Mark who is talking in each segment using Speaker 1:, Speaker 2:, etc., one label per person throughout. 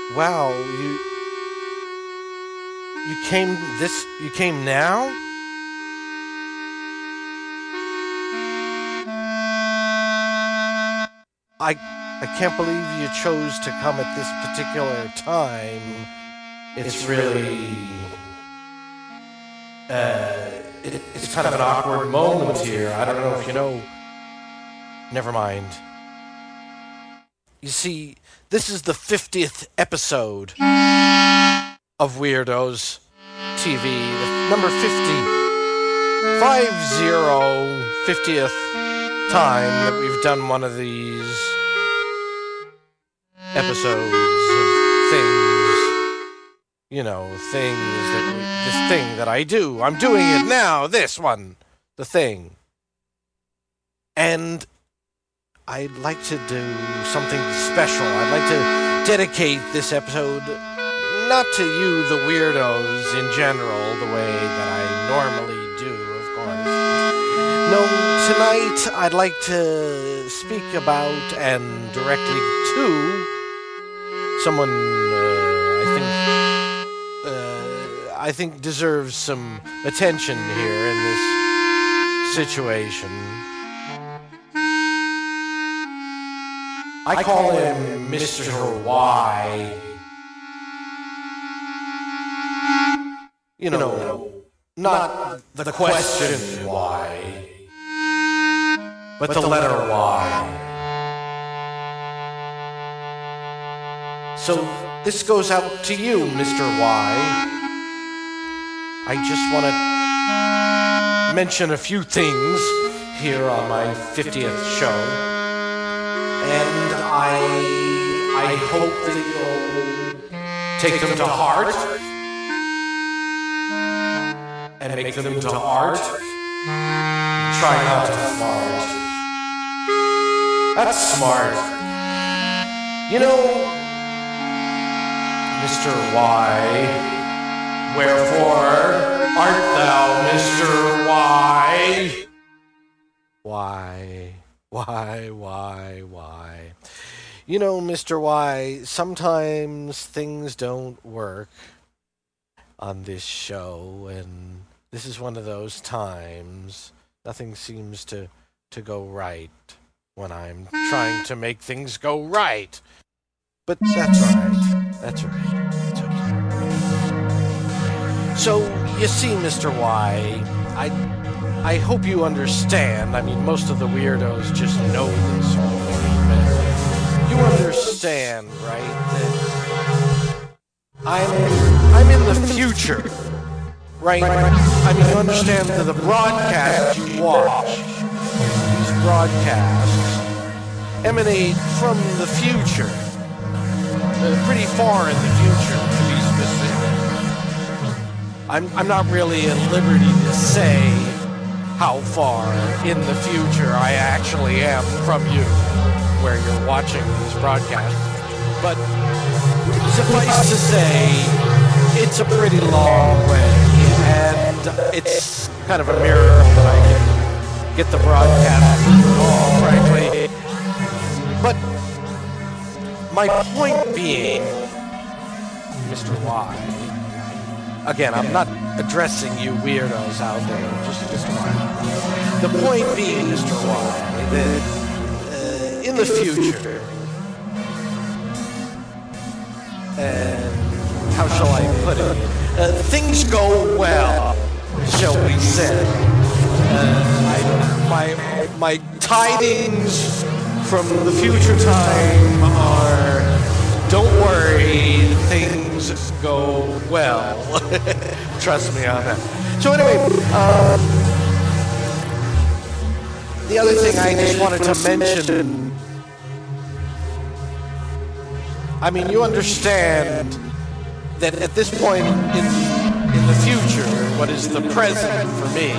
Speaker 1: Wow, you came now? I can't believe you chose to come at this particular time. It's really it's kind of an awkward moment here. I don't know if you know. Never mind. You see, this is the 50th episode of Weirdos TV, the number 50th time that we've done one of these episodes of things. You know, this thing that I do. I'm doing it now, this one. The thing. And I'd like to do something special. I'd like to dedicate this episode not to you, the weirdos, in general, the way that I normally do, of course. No, tonight I'd like to speak about and directly to someone I think deserves some attention here in this situation. I call him Mr. Y. You know, not the question why, but the letter Y. So this goes out to you, Mr. Y. I just want to mention a few things here on my 50th show. And I hope that you'll take them to heart and make them into art. Try not to fart. That's smart. You know, Mr. Y, wherefore art thou, Mr. Y? Why? You know, Mr. Y, sometimes things don't work on this show, and this is one of those times. Nothing seems to go right when I'm trying to make things go right. But that's alright. That's alright. It's okay. So, you see, Mr. Y, I hope you understand. I mean, most of the weirdos just know this already, but you understand, right? That I'm in the future, right? I mean, you understand that the broadcasts you watch, these broadcasts emanate from the future, pretty far in the future, to be specific. I'm not really at liberty to say how far in the future I actually am from you, where you're watching these broadcasts. But suffice to say, it's a pretty long way, and it's kind of a miracle that I can get the broadcast at all, frankly. But my point being, Mr. Y, again, I'm not addressing you weirdos out there, just a while. The point being, Mr. Y, that in the future, how shall I put it? Things go well, shall we say. My tidings from the future time are, don't worry, things go well. Trust me on that. So anyway, the other thing I just wanted to mention, I mean, you understand that at this point in the future, what is the present for me,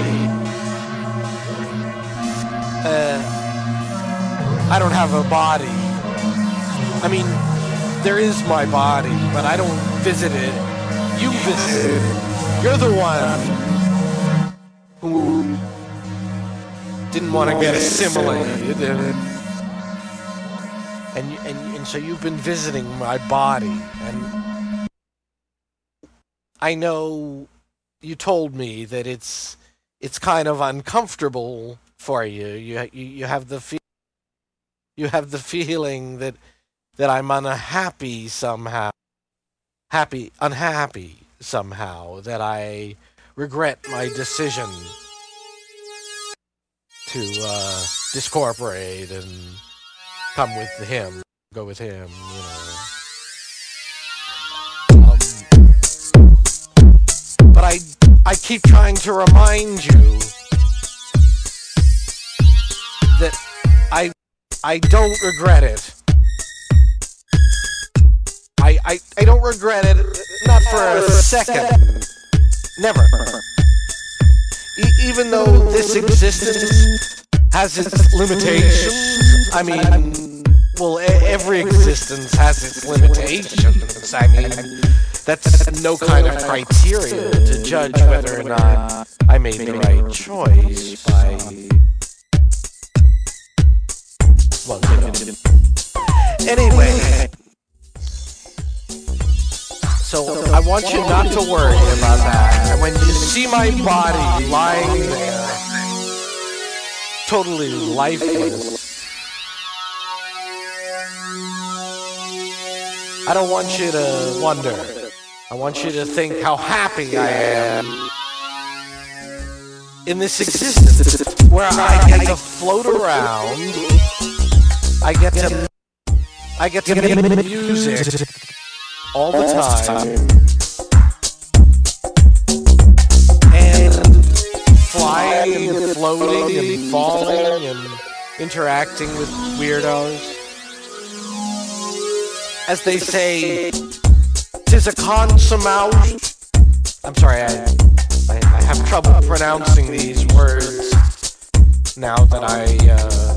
Speaker 1: I don't have a body. I mean, there is my body, but I don't visit it. You visit it. You're the one who didn't want to get assimilated, and so you've been visiting my body, and I know you told me that it's kind of uncomfortable for you. You have the feeling that I'm unhappy somehow, unhappy somehow, that I regret my decision to discorporate and come with him, go with him, But I keep trying to remind you that I don't regret it. I don't regret it, not for a second. Never. Even though this existence has its limitations, I mean, well, every existence has its limitations. I mean, that's no kind of criteria to judge whether or not I made the right choice by, well, Anyway, so I want you not to worry about that. And when you see my body lying there, totally lifeless, I don't want you to wonder. I want you to think how happy I am in this existence where I get to float around. I get to make music all the time and flying and floating and falling and interacting with weirdos. As they say, 'tis a consummate. I'm sorry, I have trouble pronouncing these words now that I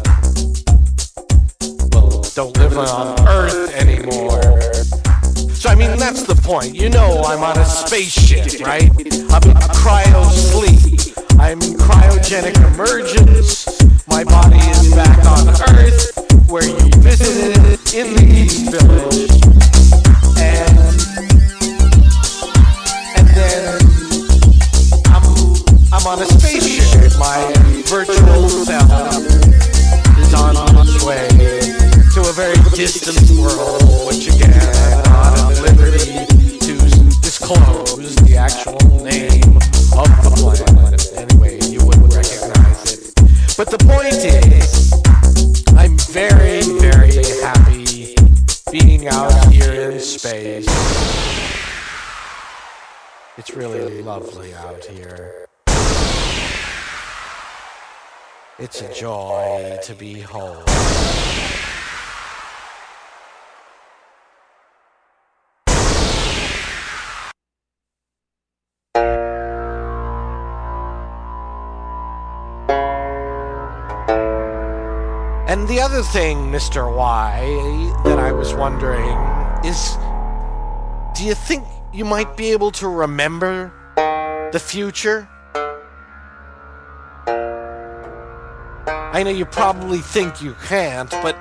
Speaker 1: don't live on Earth anymore. So I mean, that's the point. You know I'm on a spaceship, right? I'm in cryo-sleep. I'm in cryogenic emergence. My body is back on Earth, where you visited in the East Village. And then I'm on a spaceship. My virtual self is on its way to a very distant world, which again, I'm not at liberty to disclose the actual name of the planet. Anyway, you wouldn't recognize it. But the point is, I'm very, very happy being out here in space. It's really lovely out here. It's a joy to behold. And the other thing, Mr. Y, that I was wondering is, do you think you might be able to remember the future? I know you probably think you can't, but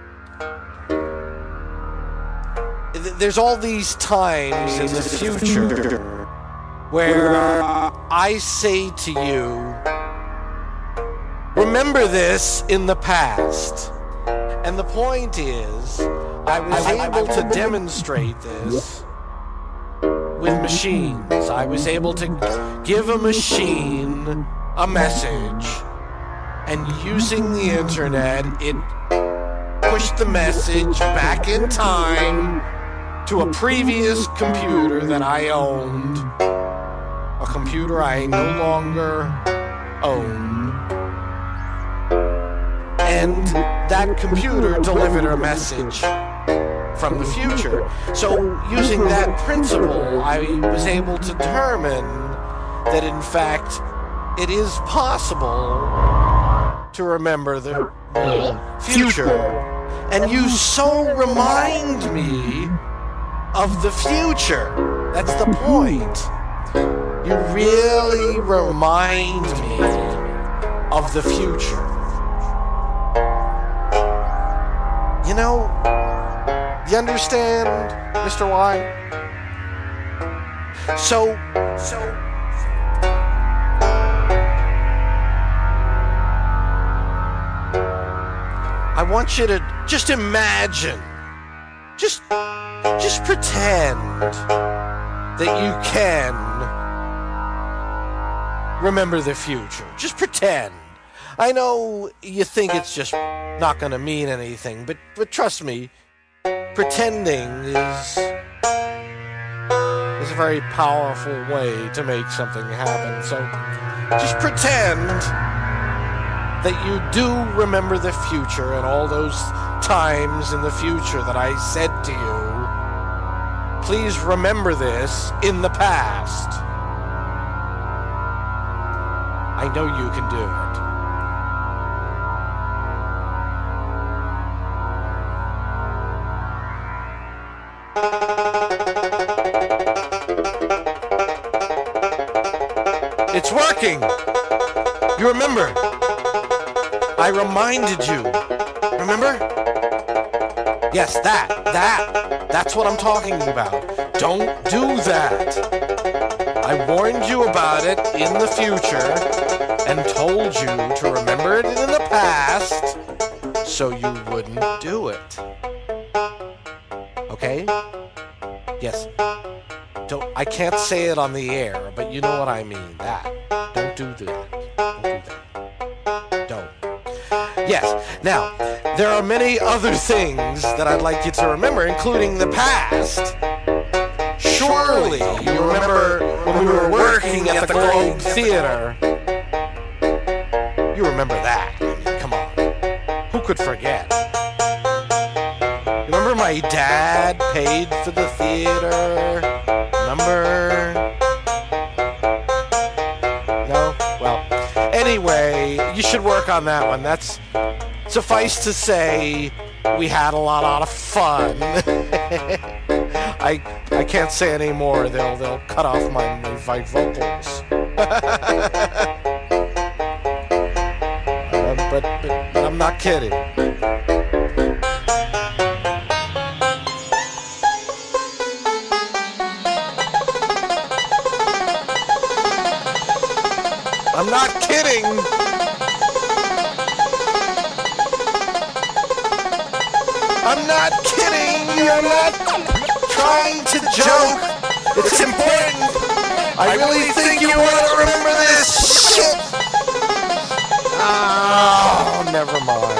Speaker 1: there's all these times in the future where I say to you, remember this in the past. And the point is, I was able to demonstrate this with machines. I was able to give a machine a message, and using the internet, it pushed the message back in time to a previous computer that I owned, a computer I no longer own. And that computer delivered a message from the future. So using that principle, I was able to determine that in fact it is possible to remember the future. And you so remind me of the future. That's the point. You really remind me of the future. You know, you understand, Mr. Y? So, I want you to just imagine, just pretend that you can remember the future. Just pretend. I know you think it's just not going to mean anything, but trust me, pretending is a very powerful way to make something happen. So just pretend that you do remember the future and all those times in the future that I said to you. Please remember this in the past. I know you can do it. It's working! You remember? I reminded you. Remember? Yes, that's what I'm talking about. Don't do that. I warned you about it in the future and told you to remember it in the past so you wouldn't do it. Okay? Yes. I can't say it on the air, but you know what I mean. That. Don't do that. Don't do that. Don't. Yes. Now, there are many other things that I'd like you to remember, including the past. Surely you remember when we were working at the Globe Theater. You remember that. I mean, come on. Who could forget? Remember my dad paid for the theater? Remember? No? Well, anyway, you should work on that one. That's suffice to say, we had a lot of fun. I can't say any more. They'll cut off my vocals. But I'm not kidding. I'm not kidding. I'm not kidding. I'm not trying to joke. It's important. I really think you want to remember this shit. Oh, never mind.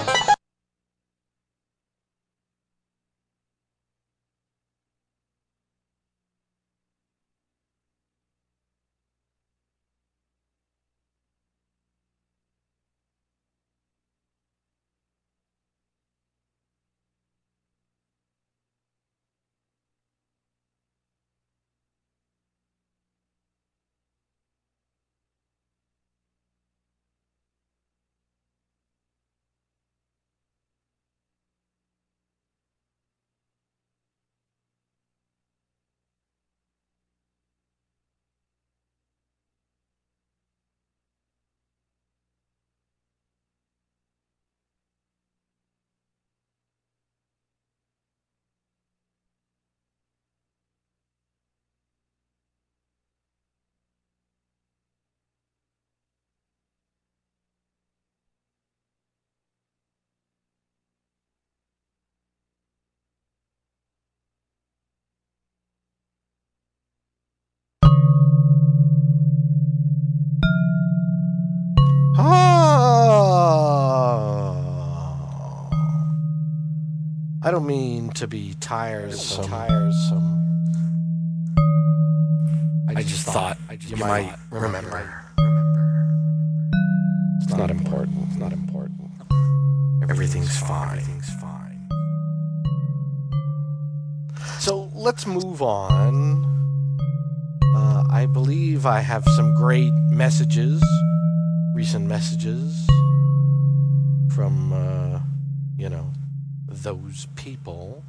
Speaker 1: I don't mean to be tiresome. I just thought you might remember. It's not important. It's not important. Everything's fine. So let's move on. I believe I have some great messages, recent messages from, those people.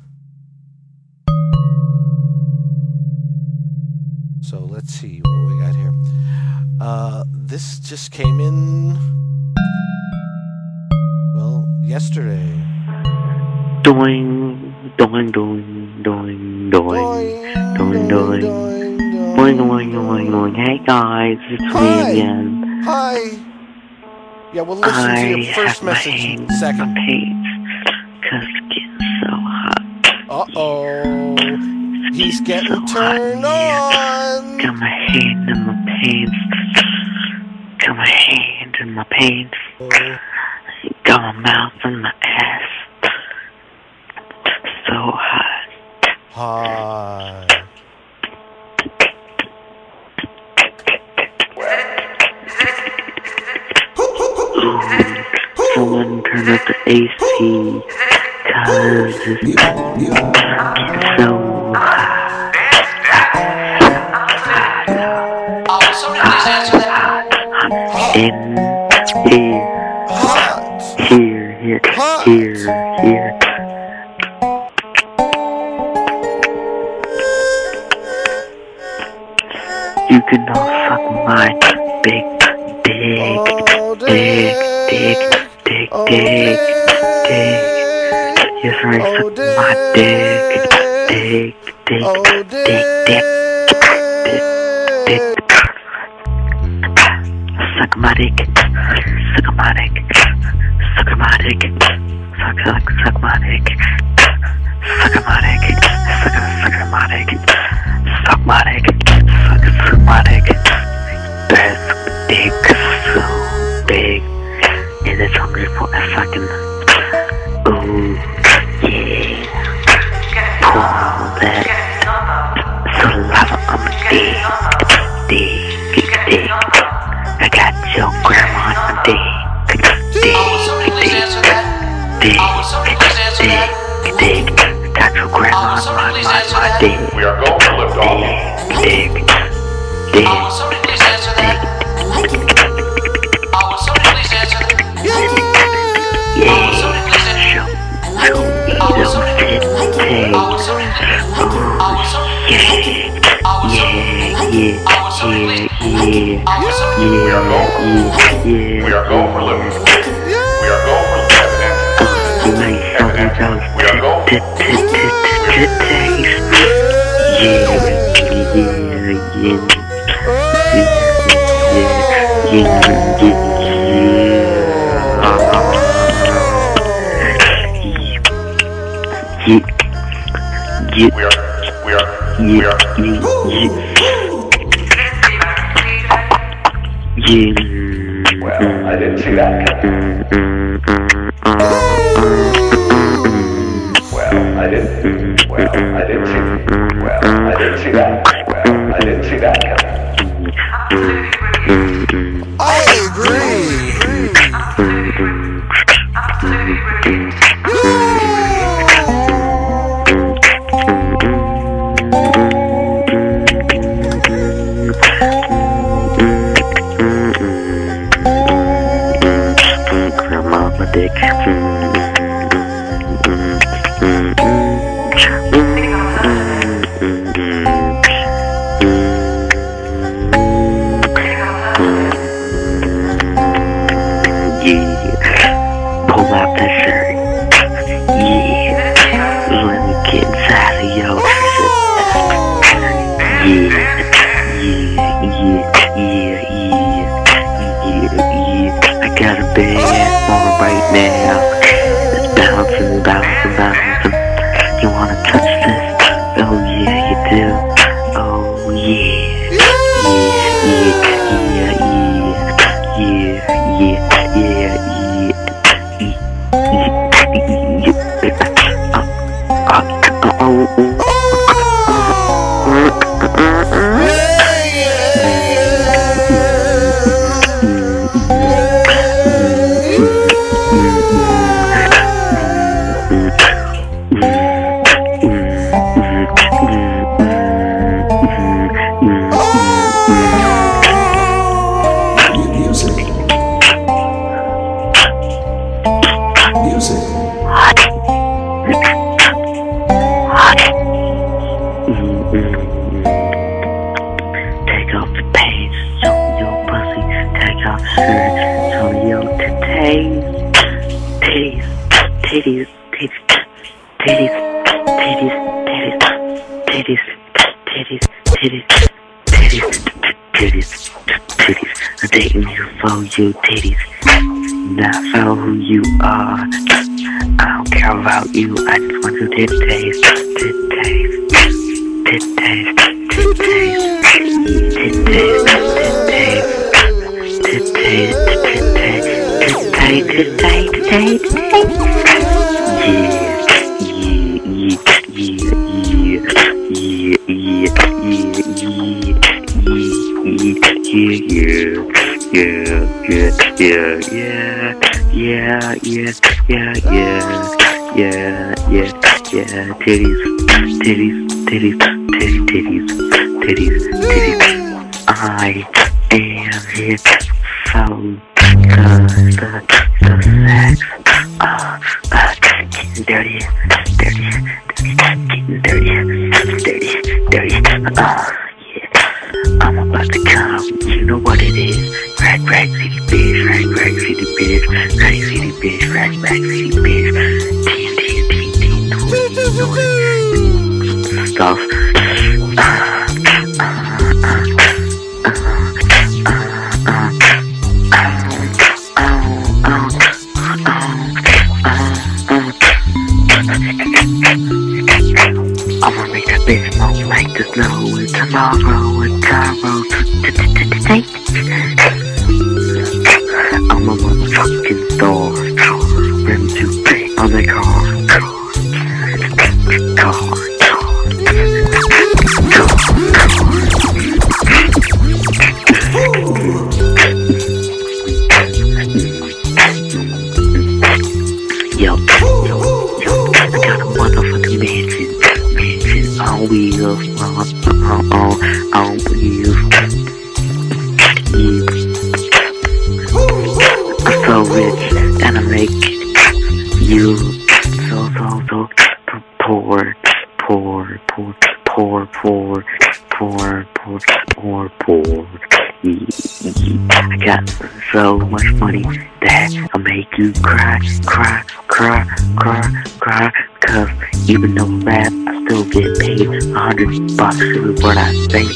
Speaker 1: So let's see what we got here. This just came in, well, yesterday.
Speaker 2: Doing, doing, doing, doing, doing, doing, doing, doing, doing, doing, doing. Hey guys, it's me again.
Speaker 1: Hi. Yeah, we'll listen to your first message in a second.
Speaker 2: Cause it's getting so hot.
Speaker 1: Uh-oh. He's getting
Speaker 2: so
Speaker 1: turned on.
Speaker 2: Got my hand in my pants. Got my hand in my pants. Got my mouth in my ass. So hot.
Speaker 1: Hi.
Speaker 2: Someone turn up the AC, cause it's getting so hot. In here. You can all suck my big dick. Yes, right, suck my dick. Suck my dick. Suck my dick. Suck my dick. Suck my dick. Suck my dick. Suck my dick. Suck my dick. Suck my dick. That dick so big, and it's hungry for a fucking. Ooh, yeah. Pour that saliva on my dick. I got your grandma on my dick. Got your grandma on my dick.
Speaker 3: We are going to lift off.
Speaker 2: Dick.
Speaker 3: We are going for living. We are going for evidence. We are going Well, I didn't see that coming. Well, I didn't see that coming.
Speaker 1: I agree.
Speaker 2: Dick. Pull out that shirt. Let me get inside of your I got a big ass on right now. It's bouncing. You wanna touch this? Oh yeah, you do. Oh yeah. Take off the pants, show your pussy. Take off the shirt, show your titties. titties, titties, titties, titties, titties, titties, titties, titties. I'm dating you for you titties, not for who you are. I don't care about you, I just want your titties, titties, titties, titties, I am here so the sex, getting dirty, yeah. I'm about to come, you know what it is. Rack, city bitch, rack, city bitch, rack, city bitch, rack, city bitch. TNT, stuff. I'ma make that bitch smoke like the snow and tomorrow. I'm a motherfucking store. Rim to pay on the car. Yo, I got a motherfucking mansion on wheels, on wheels. I'm so rich and I make you so poor. I got so much money that I make you cry. Cause even though I rap, I still get paid $100 for what I say.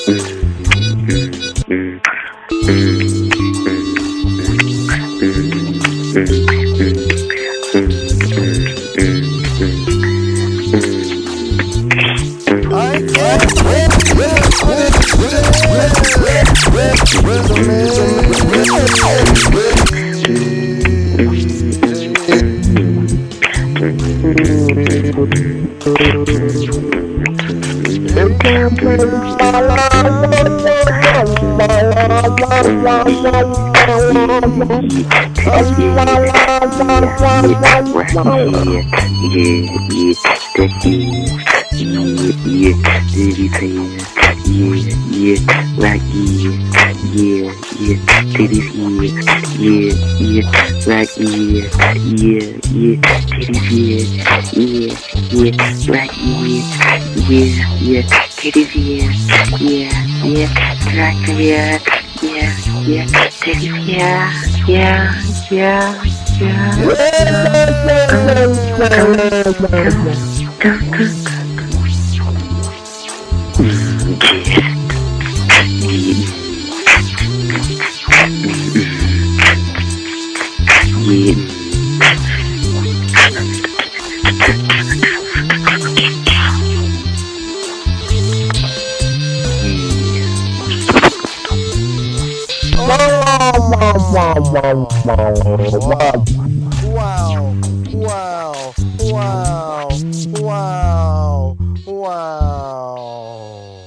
Speaker 1: Wow.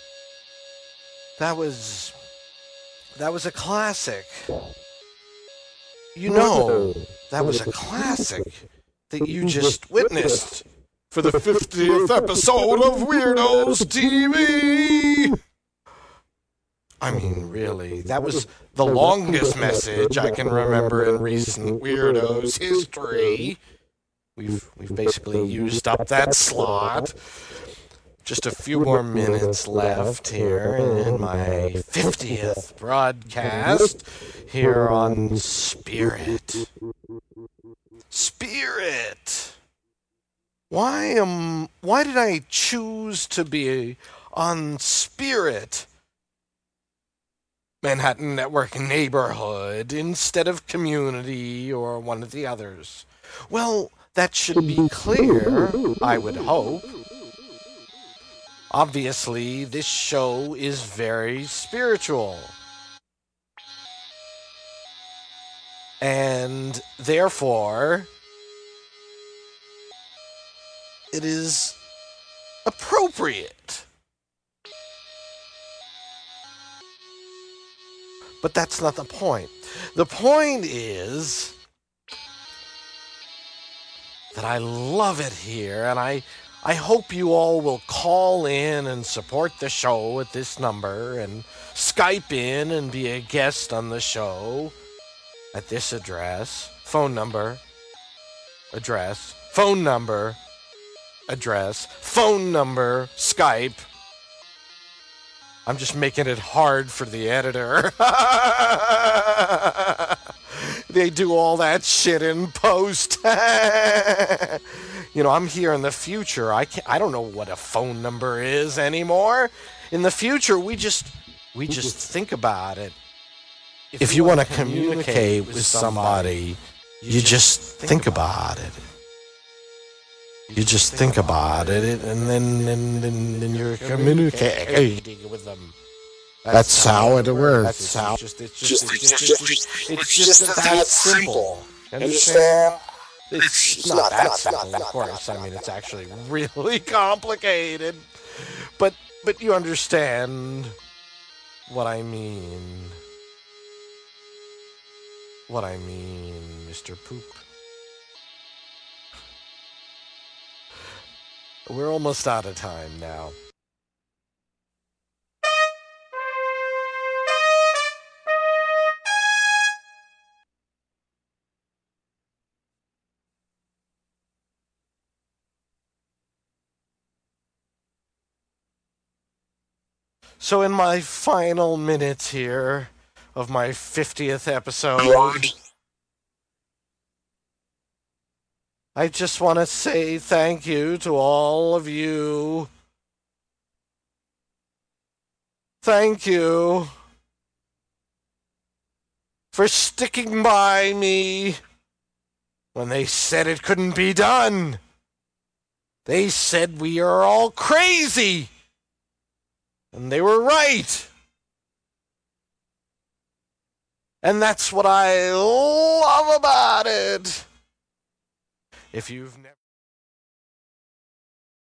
Speaker 1: That was a classic. You know, that was a classic that you just witnessed for the 50th episode of Weirdos TV. I mean, really, that was the longest message I can remember in recent Weirdos history. We've basically used up that slot. Just a few more minutes left here in my 50th broadcast here on Spirit. Spirit! Why did I choose to be on Spirit Manhattan Network Neighborhood instead of Community or one of the others? Well, that should be clear, I would hope. Obviously, this show is very spiritual. And therefore, it is appropriate. But that's not the point. The point is that I love it here, and I hope you all will call in and support the show at this number and Skype in and be a guest on the show at this address, phone number, address, phone number, address, phone number, Skype. I'm just making it hard for the editor. They do all that shit in post. You know, I'm here in the future. I don't know what a phone number is anymore. In the future, we just think about it. If you want to communicate with somebody, you just think about it. You just think about it, and then you're communicating with them. That's how it works. It's just that simple. Understand? It's not that simple, of course. I mean, it's actually really complicated. But you understand what I mean. What I mean, Mr. Poop. We're almost out of time now. So in my final minutes here of my 50th episode, I just want to say thank you to all of you. Thank you for sticking by me when they said it couldn't be done. They said we are all crazy. And they were right. And that's what I love about it. If you've never